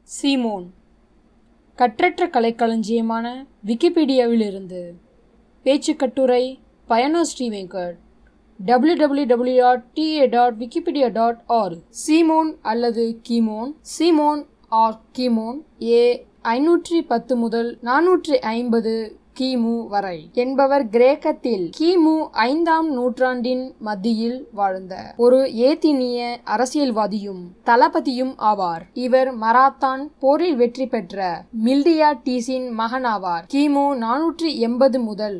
சீமோன். கற்றற்ற கலைக்களஞ்சியமான விக்கிபீடியாவிலிருந்து பேச்சுக் கட்டுரை பயனோ ஸ்ரீவெங்கட். www.ta.wikipedia.org. சீமோன் அல்லது கீமோன், சீமோன் R கீமோன், ஏ 510 முதல் 450 கிமு வரை என்பவர் கிரேக்கத்தில் கிமு 5ஆம் நூற்றாண்டின் மத்தியில் வாழ்ந்த ஒரு ஏத்தினிய அரசியல்வாதியும் தளபதியும் ஆவார். இவர் மராத்தான் போரில் வெற்றி பெற்ற மில்டியாடீஸின் மகன் ஆவார். கிமு 480 முதல்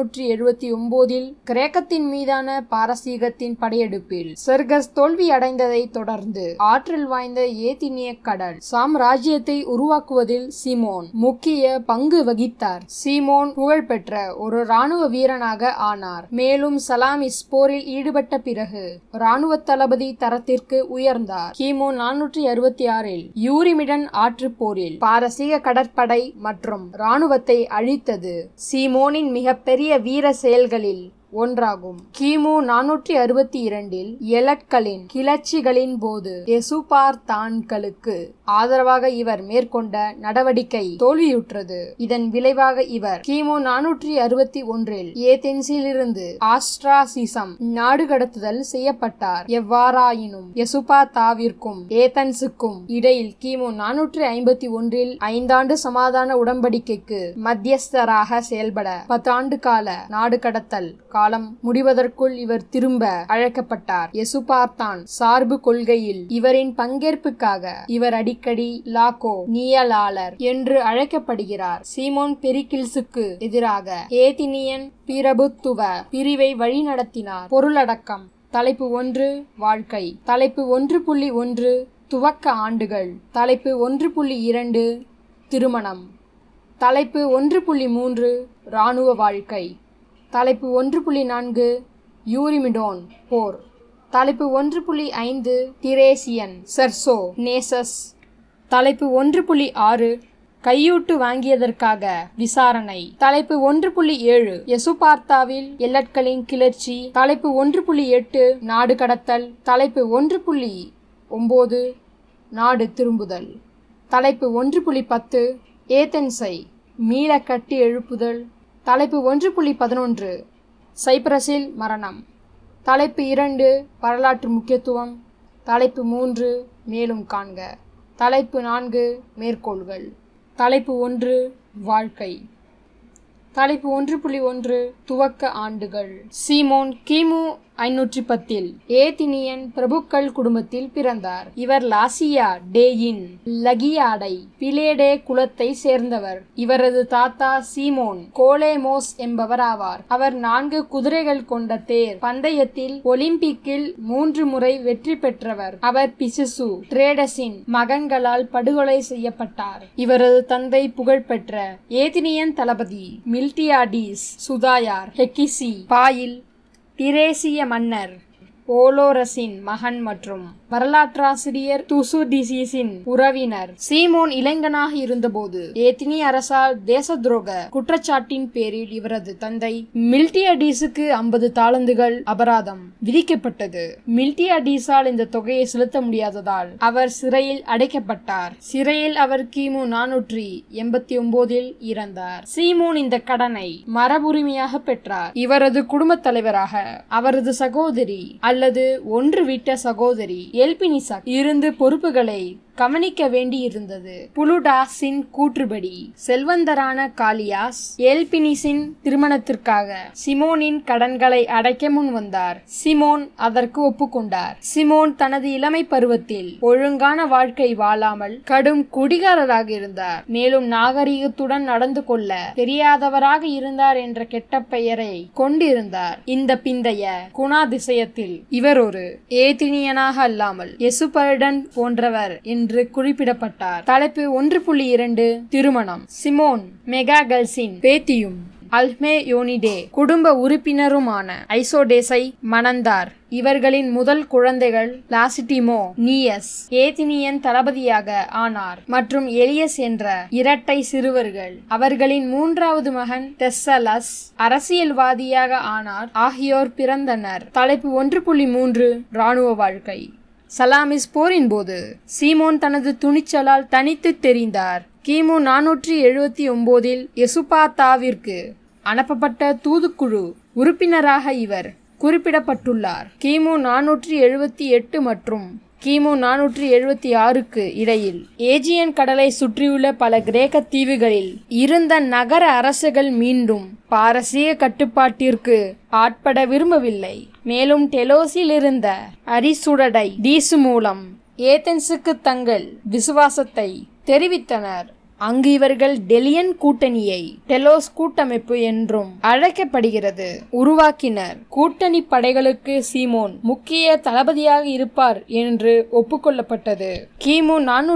479 கிரேக்கத்தின் மீதான பாரசீகத்தின் படையெடுப்பில் செர்கஸ் தோல்வி அடைந்ததை தொடர்ந்து ஆற்றல் வாய்ந்த ஏத்தினிய கடல் சாம்ராஜ்யத்தை உருவாக்குவதில் சீமோன் முக்கிய பங்கு வகித்தார். சீமோன் புகழ்பெற்ற ஒரு இராணுவ வீரனாக ஆனார். மேலும் சலாமிஸ் போரில் ஈடுபட்ட பிறகு இராணுவ தளபதி தரத்திற்கு உயர்ந்தார். கிமு 466 யூரிமிடன் ஆற்று போரில் பாரசீக கடற்படை மற்றும் இராணுவத்தை அழித்தது சீமோனின் மிகப்பெரிய வீர செயல்களில் ஒன்றாகும். கிமு 462 எலட்களின் கிளர்ச்சிகளின் போது எசுபார்த்தான்களுக்கு ஆதரவாக இவர் மேற்கொண்ட நடவடிக்கை தோல்வியுற்றது. இதன் விளைவாக இவர் கிமு 461 ஏதென்ஸிலிருந்து ஆஸ்ட்ராசிசம் நாடு கடத்துதல் செய்யப்பட்டார். எவ்வாறாயினும் எசுபார்த்தாவிற்கும் ஏதென்ஸுக்கும் இடையில் கிமு 451 5ஆண்டு சமாதான உடன்படிக்கைக்கு மத்தியஸ்தராக செயல்பட 10 ஆண்டு கால நாடு கடத்தல் காலம் முடிவதற்குள் இவர் திரும்ப அழைக்கப்பட்டார். எசுபார்த்தான் சார்பு கொள்கையில் இவரின் பங்கேற்புக்காக இவர் அடிக்கடி லாகோ நியலாளர் என்று அழைக்கப்படுகிறார். சீமோன் பெரிக்கிள்ஸுக்கு எதிராக ஏதினியன் பிரபுத்துவ பிரிவை வழிநடத்தினார். பொருளடக்கம். தலைப்பு 1 வாழ்க்கை. தலைப்பு 1.1 துவக்க ஆண்டுகள். தலைப்பு 1.2 திருமணம். தலைப்பு 1.3 இராணுவ வாழ்க்கை. தலைப்பு 1.4 யூரிமிடோன் போர். தலைப்பு 1.5 திரேசியன் செர்சோ நேசஸ். தலைப்பு 1.6 கையூட்டு வாங்கியதற்காக விசாரணை. தலைப்பு 1.7 எசுபார்த்தாவில் எல்லட்களின் கிளர்ச்சி. தலைப்பு 1.8 நாடு கடத்தல். தலைப்பு 1.9 நாடு திரும்புதல். தலைப்பு 1.10 ஏதென்ஸை மீள கட்டி எழுப்புதல். தலைப்பு 1.11 சைப்ரஸில் மரணம். தலைப்பு 2 வரலாற்று முக்கியத்துவம். தலைப்பு 3 மேலும் காண்க. தலைப்பு 4 மேற்கோள்கள். தலைப்பு 1 வாழ்க்கை. தலைப்பு 1.1 துவக்க ஆண்டுகள். சீமோன் கிமு 510 ஏதினியன் பிரபுக்கள் குடும்பத்தில் பிறந்தார். இவர் லாசியா டேயின் லகியாடை பிலேடே குலத்தை சேர்ந்தவர். இவரது தாத்தா சீமோன் கோலேமோஸ் என்பவர் ஆவார். அவர் 4 குதிரைகள் கொண்ட தேர் பந்தயத்தில் ஒலிம்பிக்கில் 3 முறை வெற்றி பெற்றவர். அவர் பிசிசு ட்ரேடஸின் மகன்களால் படுகொலை செய்யப்பட்டார். இவரது தந்தை புகழ்பெற்ற ஏதினியன் தளபதி மில்டியாடீஸ் சுதாயார் ஹெக்கிசி பாயில் திரேசிய மன்னர் ஓலோரஸின் மகன் மற்றும் வரலாற்றாசிரியர் துசுடிசிஸின் உறவினர். சீமோன் இளைஞனாக இருந்தபோது ஏதினிய அரசால் தேச துரோக குற்றச்சாட்டின் பேரில் இவரது தந்தை மில்டியாடீஸுக்கு 50 தாலந்துகள் அபராதம் விதிக்கப்பட்டது. மில்டியாடீஸால் இந்த தொகையை செலுத்த முடியாததால் அவர் சிறையில் அடைக்கப்பட்டார். சிறையில் அவர் கிமு 489 இறந்தார். சீமோன் இந்த கடனை மரபுரிமையாக பெற்றார். இவரது குடும்ப தலைவராக அவரது சகோதரி அல்லது ஒன்று விட்ட சகோதரி எல்பினிசா இருந்து பொறுப்புகளை கவனிக்க வேண்டியிருந்தது. புளுடாஸின் கூற்றுப்படி செல்வந்தரான காலியாஸ் எல்பினிஸின் திருமணத்திற்காக சிமோனின் கடன்களை அடைக்க முன் வந்தார். சிமோன் அதற்கு ஒப்புக்கொண்டார். சிமோன் தனது இளமை பருவத்தில் ஒழுங்கான வாழ்க்கை வாழாமல் கடும் குடிகாரராக இருந்தார். மேலும் நாகரிகத்துடன் நடந்து கொள்ள தெரியாதவராக இருந்தார் என்ற கெட்ட பெயரை கொண்டிருந்தார். இந்த பிந்தைய குணாதிசயத்தில் இவர் ஒரு ஏதினியனாக அல்லாமல் எசுபர்டன் போன்றவர் என்று குறிப்பிடப்பட்டார். தலைப்பு 1.2 திருமணம். சிமோன் மெகாகல்ஸின் பேத்தியும் அல்மேயோனிடே குடும்ப உறுப்பினருமான ஐசோடேஸை மணந்தார். இவர்களின் முதல் குழந்தைகள் லாசிட்டிமோ நீயஸ் ஏதினியன் தளபதியாக ஆனார் மற்றும் எலியஸ் என்ற இரட்டை சிறுவர்கள். அவர்களின் 3வது மகன் தெஸ்ஸலஸ் அரசியல்வாதியாக ஆனார். ஆகியோர் பிறந்தனர். தலைப்பு 1.3 இராணுவ வாழ்க்கை. சலாமிஸ் போரின் போது சீமோன் தனது துணிச்சலால் தனித்து தெரிந்தார். கிமு 479 எசுபாத்தாவிற்கு அனுப்பப்பட்ட தூதுக்குழு உறுப்பினராக இவர் குறிப்பிடப்பட்டுள்ளார். கிமு 478 மற்றும் கிமு 476க்கு இடையில் ஏஜியன் கடலை சுற்றியுள்ள பல கிரேக்க தீவுகளில் இருந்த நகர அரசுகள் மீண்டும் பாரசீக கட்டுப்பாட்டிற்கு ஆட்பட விரும்பவில்லை. மேலும் டெலோஸில் இருந்த அரிசுடடை டீசு மூலம் ஏதென்ஸுக்கு தங்கள் விசுவாசத்தை தெரிவித்தனர். அங்கு இவர்கள் டெலியன் கூட்டணியை டெலோஸ் கூட்டமைப்பு என்றும் அழைக்கப்படுகிறது உருவாக்கினர். கூட்டணி படைகளுக்கு சீமோன் முக்கிய தளபதியாக இருப்பார் என்று ஒப்புக்கொள்ளப்பட்டது. கிமு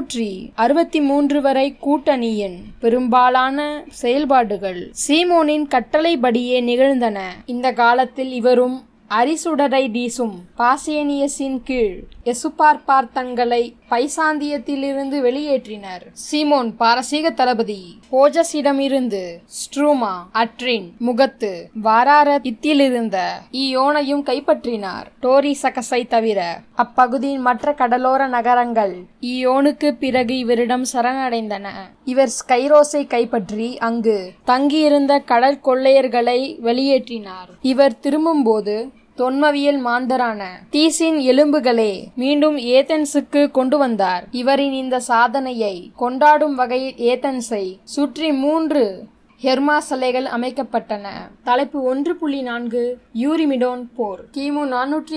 463 வரை கூட்டணியின் பெரும்பாலான செயல்பாடுகள் சீமோனின் கட்டளைப்படியே நிகழ்ந்தன. இந்த காலத்தில் இவரும் அரிசுடரைடீசும் பாசேனியஸின் கீழ் எசுபார்பார் தங்களை பைசாந்தியத்திலிருந்து வெளியேற்றினர். சீமோன் பாரசீக தளபதி போஜஸிடமிருந்து ஸ்ட்ரூமா, அட்ரின், முகத்து, வாராரத்திலிருந்த ஈயோனையும் கைப்பற்றினார். டோரி சகஸை தவிர அப்பகுதியின் மற்ற கடலோர நகரங்கள் ஈயோனுக்கு பிறகு இவரிடம் சரணடைந்தன. இவர் ஸ்கைரோஸை கைப்பற்றி அங்கு தங்கியிருந்த கடற்கொள்ளையர்களை வெளியேற்றினார். இவர் திரும்பும்போது தொன்மவியல் மாந்தரான தீசின் எலும்புகளே மீண்டும் ஏதென்ஸுக்கு கொண்டு வந்தார். இவரின் இந்த சாதனையை கொண்டாடும் வகையில் ஏதென்ஸை சுற்றி 3 ஹெர்மா சிலைகள் அமைக்கப்பட்டன. தலைப்பு 1.4 யூரிமிடோன் போர். கிமு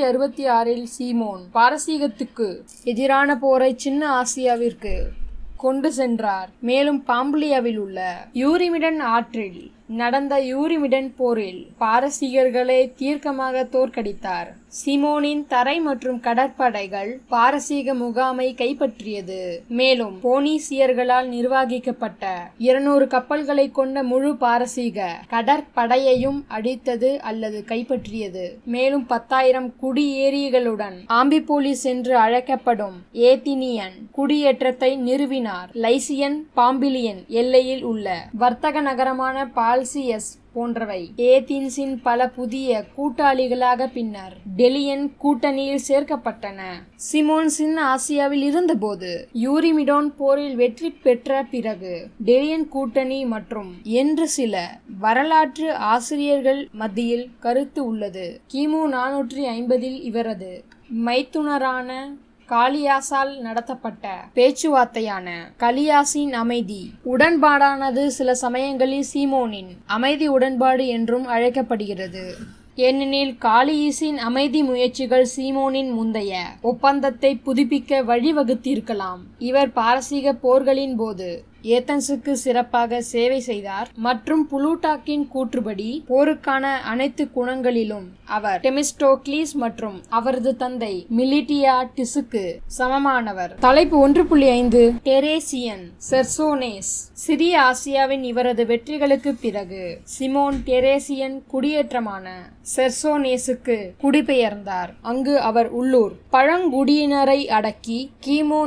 466 சீமோன் பாரசீகத்துக்கு எதிரான போரை சின்ன ஆசியாவிற்கு கொண்டு சென்றார். மேலும் பாம்புலியாவில் உள்ள யூரிமிடன் ஆற்றில் நடந்த யூரிமிடன் போரில் பாரசீகர்களை தீர்க்கமாக தோற்கடித்தார். சீமோனின் தரை மற்றும் கடற்படைகள் பாரசீக முகாமை கைப்பற்றியது. மேலும் போனீசியர்களால் நிர்வகிக்கப்பட்ட 200 கப்பல்களை கொண்ட முழு பாரசீக கடற்படையையும் அடித்தது அல்லது கைப்பற்றியது. மேலும் 10,000 குடியேறிகளுடன் ஆம்பிபோலிஸ் என்று அழைக்கப்படும் ஏதினியன் குடியேற்றத்தை நிறுவினார். லைசியன் பாம்பிலியன் எல்லையில் உள்ள வர்த்தக நகரமான பால்சியஸ் போன்றவை ஏதென்ஸின் பல புதிய கூட்டாளிகளாக பின்னர் டெலியன் கூட்டணியில் சேர்க்கப்பட்டன. சீமோன் சின்ன ஆசியாவில் இருந்தபோது யூரிமிடோன் போரில் வெற்றி பெற்ற பிறகு டெலியன் கூட்டணி மற்றும் என்று சில வரலாற்று ஆசிரியர்கள் மத்தியில் கருத்து உள்ளது. கிமு 450 இவரது மைத்துனரான காலியாசால் நடத்தப்பட்ட பேச்சுவார்த்தையான கலியாசின் அமைதி உடன்பாடானது சில சமயங்களில் சீமோனின் அமைதி உடன்பாடு என்றும் அழைக்கப்படுகிறது. ஏனெனில் காலியிசின் அமைதி முயற்சிகள் சீமோனின் முந்தைய ஒப்பந்தத்தை புதுப்பிக்க வழிவகுத்திருக்கலாம். இவர் பாரசீக போர்களின் போது ஏதென்ஸுக்கு சிறப்பாக சேவை செய்தார் மற்றும் புளூட்டாக்கின் கூற்றுப்படி போருக்கான அனைத்து குணங்களிலும் அவர் தெமிஸ்டோக்லீஸ் மற்றும் அவரது தந்தை மிலிட்டியாட்டிஸுக்கு சமமானவர். தலைப்பு 1.5 டெரேசியன் செர்சோனேஸ். சிறிய ஆசியாவின் இவரது வெற்றிகளுக்கு பிறகு சிமோன் டெரேசியன் குடியேற்றமான செர்சோனேஸுக்கு குடிபெயர்ந்தார். அங்கு அவர் உள்ளூர் பழங்குடியினரை அடக்கி கிமு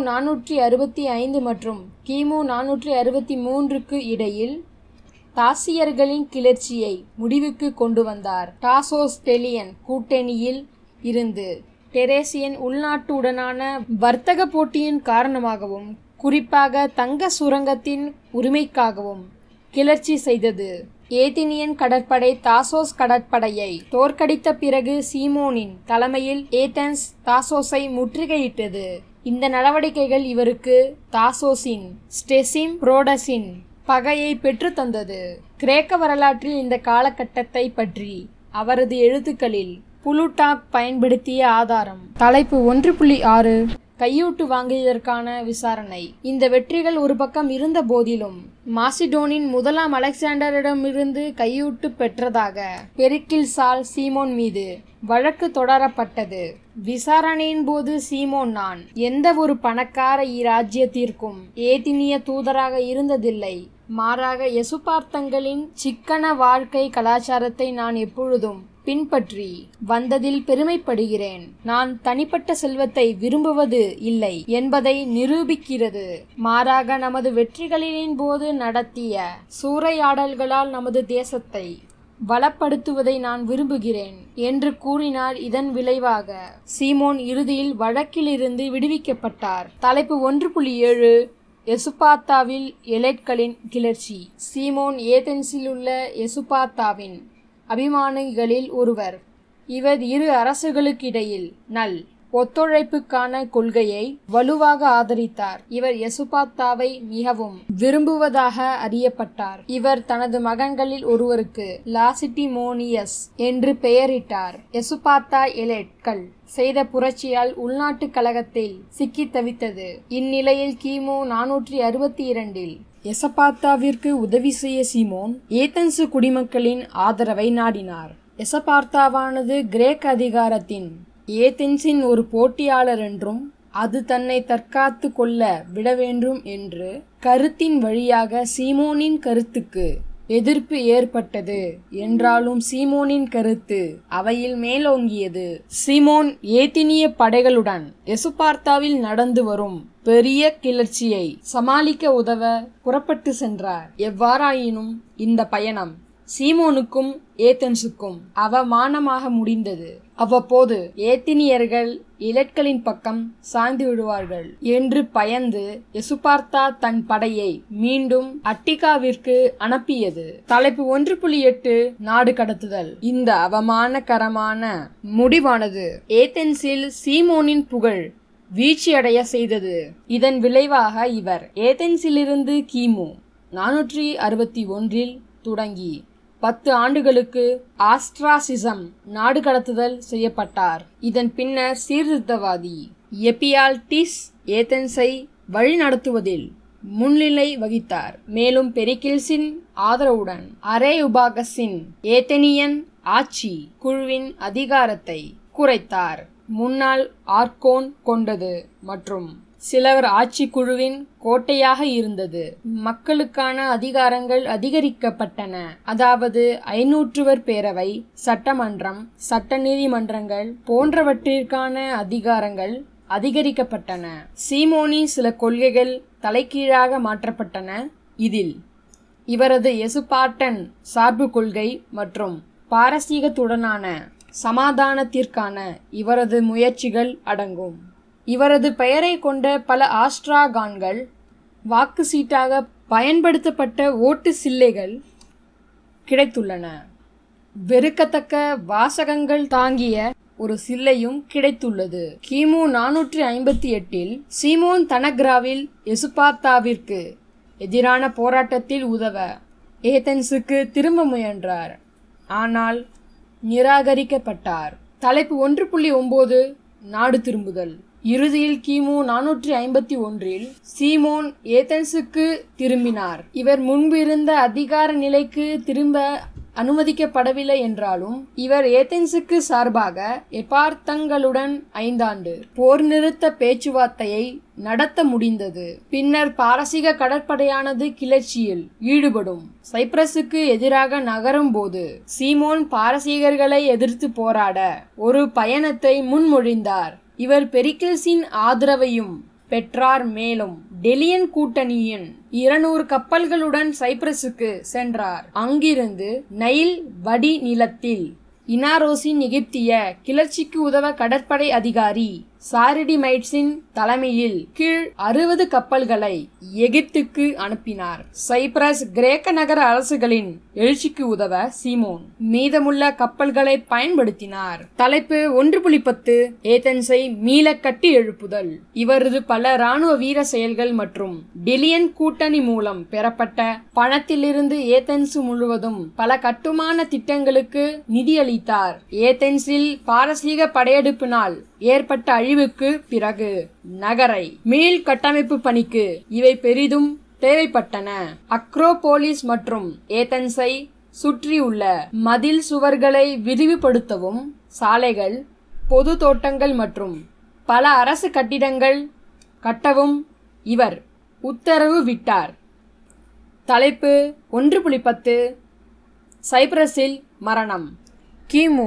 465 மற்றும் கிமு 463க்கு இடையில் தாசியர்களின் கிளர்ச்சியை முடிவுக்கு கொண்டு வந்தார். டாசோஸ் டெலியன் கூட்டணியில் இருந்து டெரேசியன் உள்நாட்டுடனான வர்த்தக போட்டியின் காரணமாகவும் குறிப்பாக தங்க சுரங்கத்தின் உரிமைக்காகவும் கிளர்ச்சி செய்தது. ஏதினியன் கடற்படை தாசோஸ் கடற்படையை தோற்கடித்த பிறகு சீமோனின் தலைமையில் ஏதென்ஸ் தாசோஸை முற்றுகையிட்டது. இந்த நடவடிக்கைகள் இவருக்கு தாசோஸின் ஸ்டெசிம் புரோடஸின் பகையை பெற்று தந்தது. கிரேக்க வரலாற்றில் இந்த காலகட்டத்தை பற்றி அவரது எழுத்துக்களில் புளூட்டாக் பயன்படுத்திய ஆதாரம். தலைப்பு 1.6 கையூட்டு வாங்கியதற்கான விசாரணை. இந்த வெற்றிகள் ஒரு பக்கம் இருந்த போதிலும் மாசிடோனின் முதலாம் அலெக்சாண்டரிடமிருந்து கையூட்டு பெற்றதாக பெரிக்கிள்ஸால் சீமோன் மீது வழக்கு தொடரப்பட்டது. விசாரணையின் போது சீமோன் நான் எந்த ஒரு பணக்கார இராஜ்யத்திற்கும் ஏதினிய தூதராக இருந்ததில்லை. மாறாக எசுபார்த்தங்களின் சிக்கன வாழ்க்கை கலாச்சாரத்தை நான் எப்பொழுதும் பின்பற்றி வந்ததில் பெருமைப்படுகிறேன். நான் தனிப்பட்ட செல்வத்தை விரும்புவது இல்லை என்பதை நிரூபிக்கிறது. மாறாக நமது வெற்றிகளின் போது நடத்திய சூறையாடல்களால் நமது தேசத்தை வளப்படுத்துவதை நான் விரும்புகிறேன் என்று கூறினார். இதன் விளைவாக சீமோன் இறுதியில் வழக்கிலிருந்து விடுவிக்கப்பட்டார். தலைப்பு 1.7 எசுபாத்தாவில் எலைட்களின் கிளர்ச்சி. சீமோன் ஏதென்ஸில் உள்ள எசுபாத்தாவின் அபிமானிகளில் ஒருவர். இவர் இரு அரசுகளுக்கிடையில் ஒத்துழைப்புக்கான கொள்கையை வலுவாக ஆதரித்தார். இவர் எசுபாத்தாவை மிகவும் விரும்புவதாக அறியப்பட்டார். இவர் தனது மகன்களில் ஒருவருக்கு லாசிட்டிமோனியஸ் என்று பெயரிட்டார். எசுபாத்தா எலைட்கள் செய்த புரட்சியால் உள்நாட்டு கலகத்தில் சிக்கி தவித்தது. இந்நிலையில் கிமு 462 எசபாத்தாவிற்கு உதவி செய்ய சீமோன் ஏதென்சு குடிமக்களின் ஆதரவை நாடினார். எசபார்த்தாவானது கிரேக்க அதிகாரத்தின் ஏதென்ஸின் ஒரு போட்டியாளர் என்றும் அது தன்னை தற்காத்து கொள்ள விட வேண்டும் என்று கருத்தின் வழியாக சீமோனின் கருத்துக்கு எதிர்ப்பு ஏற்பட்டது. என்றாலும் சீமோனின் கருத்து அவையில் மேலோங்கியது. சீமோன் ஏத்தினிய படைகளுடன் எசுபார்த்தாவில் நடந்து வரும் பெரிய கிளர்ச்சியை சமாளிக்க உதவ புறப்பட்டு சென்றார். எவ்வாறாயினும் இந்த பயணம் சீமோனுக்கும் ஏதென்ஸுக்கும் அவமானமாக முடிந்தது. அவ்வப்போது ஏத்தினியர்கள் எலைட்களின் பக்கம் சாய்ந்து விடுவார்கள் என்று பயந்து எசுபார்த்தா தன் படையை மீண்டும் அட்டிகாவிற்கு அனுப்பியது. தலைப்பு 1.8 நாடு கடத்துதல். இந்த அவமானகரமான முடிவானது ஏதென்ஸில் சீமோனின் புகழ் வீழ்ச்சியடைய செய்தது. இதன் விளைவாக இவர் ஏதென்ஸிலிருந்து கிமு 461 தொடங்கி 10 ஆண்டுகளுக்கு ஆஸ்ட்ராசிசம் நாடு கடத்துதல் செய்யப்பட்டார். இதன் பின்னர் சீர்திருத்தவாதி எபியால்டிஸ் ஏதென்ஸை வழிநடத்துவதில் முன்னிலை வகித்தார். மேலும் பெரிக்கில்ஸின் ஆதரவுடன் அரேயுபாகஸின் ஏதெனியன் ஆட்சி குழுவின் அதிகாரத்தை குறைத்தார். முன்னாள் ஆர்கோன் கொண்டது மற்றும் சிலவர் ஆட்சி குழுவின் கோட்டையாக இருந்தது. மக்களுக்கான அதிகாரங்கள் அதிகரிக்கப்பட்டன. அதாவது 500 பேரவை, சட்டமன்றம், சட்ட நீதிமன்றங்கள் போன்றவற்றிற்கான அதிகாரங்கள் அதிகரிக்கப்பட்டன. சீமோனின் சில கொள்கைகள் தலைகீழாக மாற்றப்பட்டன. இதில் இவரது எசுபார்டன் சார்பு கொள்கை மற்றும் பாரசீகத்துடனான சமாதானத்திற்கான இவரது முயற்சிகள் அடங்கும். இவரது பெயரை கொண்ட பல ஆஸ்ட்ராகான்கள் வாக்கு சீட்டாக பயன்படுத்தப்பட்ட ஓட்டு சில்லைகள் கிடைத்துள்ளன. வெறுக்கத்தக்க வாசகங்கள் தாங்கிய ஒரு சில்லையும் கிடைத்துள்ளது. கிமு 458 சீமோன் தனக்ராவில் எசுபாத்தாவிற்கு எதிரான போராட்டத்தில் உதவ ஏதென்ஸுக்கு திரும்ப முயன்றார். ஆனால் நிராகரிக்கப்பட்டார். தலைப்பு 1.9 நாடு திரும்புதல். இறுதியில் கிமு 451 சீமோன் ஏதென்ஸுக்கு திரும்பினார். இவர் முன்பு இருந்த அதிகார நிலைக்கு திரும்ப அனுமதிக்கப்படவில்லை என்றாலும் இவர் ஏதென்ஸுக்கு சார்பாக எபார்த்தங்களுடன் 5 ஆண்டு போர் நிறுத்த பேச்சுவார்த்தையை நடத்த முடிந்தது. பின்னர் பாரசீக கடற்படையானது கிளர்ச்சியில் ஈடுபடும் சைப்ரஸுக்கு எதிராக நகரும் போது சீமோன் பாரசீகர்களை எதிர்த்து போராட ஒரு பயணத்தை முன்மொழிந்தார். இவர் பெரிக்கில்ஸின் ஆதரவையும் பெற்றார். மேலும் டெலியன் கூட்டணியின் 200 கப்பல்களுடன் சைப்ரஸுக்கு சென்றார். அங்கிருந்து நைல் வடி நிலத்தில் இனாரோஸின் எகிப்திய கிளர்ச்சிக்கு உதவ கடற்படை அதிகாரி சாரிடிமைட்ஸின் தலைமையில் கீழ் 60 கப்பல்களை எகிப்துக்கு அனுப்பினார். சைப்ரஸ் கிரேக்க நகர அரசுகளின் எழுச்சிக்கு உதவ சீமோன் மீதமுள்ள கப்பல்களை பயன்படுத்தினார். தலைப்பு 1.10 ஏதென்ஸை மீள கட்டி எழுப்புதல். இவரது பல இராணுவ வீர செயல்கள் மற்றும் டெலியன் கூட்டணி மூலம் பெறப்பட்ட பணத்திலிருந்து ஏதென்ஸ் முழுவதும் பல கட்டுமான திட்டங்களுக்கு நிதியளித்தார். ஏதென்ஸில் பாரசீக படையெடுப்பினால் ஏற்பட்ட அழிவுக்கு பிறகு நகரை மீள் கட்டமைப்பு பணிக்கு இவை பெரிதும் தேவைப்பட்டன. அக்ரோபோலிஸ் மற்றும் ஏதென்ஸை சுற்றியுள்ள மதில் சுவர்களை விரிவுபடுத்தவும் சாலைகள், பொது தோட்டங்கள் மற்றும் பல அரசு கட்டிடங்கள் கட்டவும் இவர் உத்தரவு விட்டார். தலைப்பு 1.10 சைப்ரஸில் மரணம். கிமு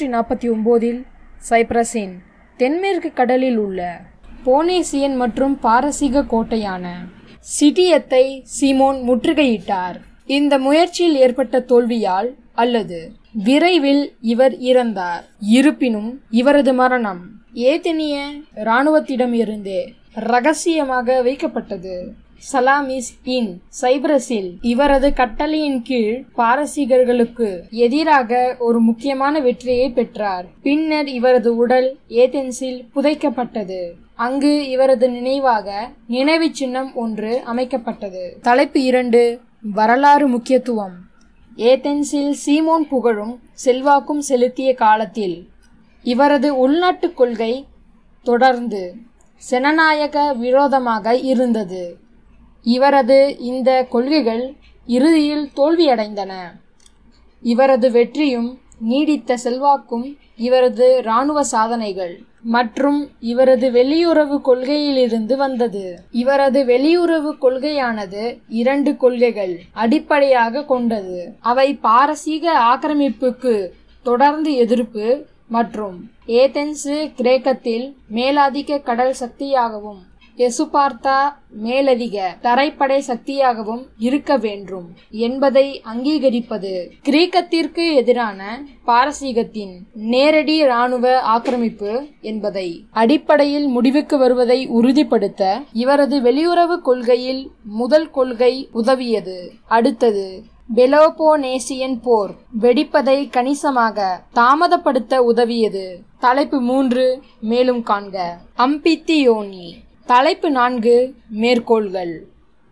449 சைப்ரஸின் தென்மேற்கு கடலில் உள்ள போனேசியன் மற்றும் பாரசீக கோட்டையான சிட்டியத்தை சீமோன் முற்றுகையிட்டார். இந்த முயற்சியில் ஏற்பட்ட தோல்வியால் அல்லது விரைவில் இவர் இறந்தார். இருப்பினும் இவரது மரணம் ஏதெனிய இராணுவத்திடமிருந்தே இரகசியமாக வைக்கப்பட்டது. சலாமிஸ் இன் சைப்ரஸில் இவரது கட்டளையின் கீழ் பாரசீகர்களுக்கு எதிராக ஒரு முக்கியமான வெற்றியை பெற்றார். பின்னர் இவரது உடல் ஏதென்ஸில் புதைக்கப்பட்டது. அங்கு இவரது நினைவாக நினைவு சின்னம் ஒன்று அமைக்கப்பட்டது. தலைப்பு 2. வரலாறு முக்கியத்துவம். ஏதென்ஸில் சீமோன் புகழும் செல்வாக்கும் செலுத்திய காலத்தில் இவரது உள்நாட்டு கொள்கை தொடர்ந்து செனநாயக விரோதமாக இருந்தது. இவரது இந்த கொள்கைகள் இறுதியில் தோல்வியடைந்தன. இவரது வெற்றியும் நீடித்த செல்வாக்கும் இவரது இராணுவ சாதனைகள் மற்றும் இவரது வெளியுறவு கொள்கையிலிருந்து வந்தது. இவரது வெளியுறவு கொள்கையானது 2 கொள்கைகள் அடிப்படையாக கொண்டது. அவை பாரசீக ஆக்கிரமிப்புக்கு தொடர்ந்து எதிர்ப்பு மற்றும் ஏதென்ஸ் கிரேக்கத்தில் மேலாதிக்க கடல் சக்தியாகவும் எசுபார்த்தா மேலதிக தரைப்படை சக்தியாகவும் இருக்க வேண்டும் என்பதை அங்கீகரிப்பது. கிரேக்கத்திற்கு எதிரான பாரசீகத்தின் நேரடி இராணுவ ஆக்கிரமிப்பு என்பதை அடிப்படையில் முடிவுக்கு வருவதை உறுதிப்படுத்த இவரது வெளியுறவு கொள்கையில் முதல் கொள்கை உதவியது. அடுத்தது பெலோபோனேசியன் போர் வெடிப்பதை கணிசமாக தாமதப்படுத்த உதவியது. தலைப்பு 3. மேலும் காண்க. அம்பித்தியோனி. தலைப்பு 4. மேற்கோள்கள்.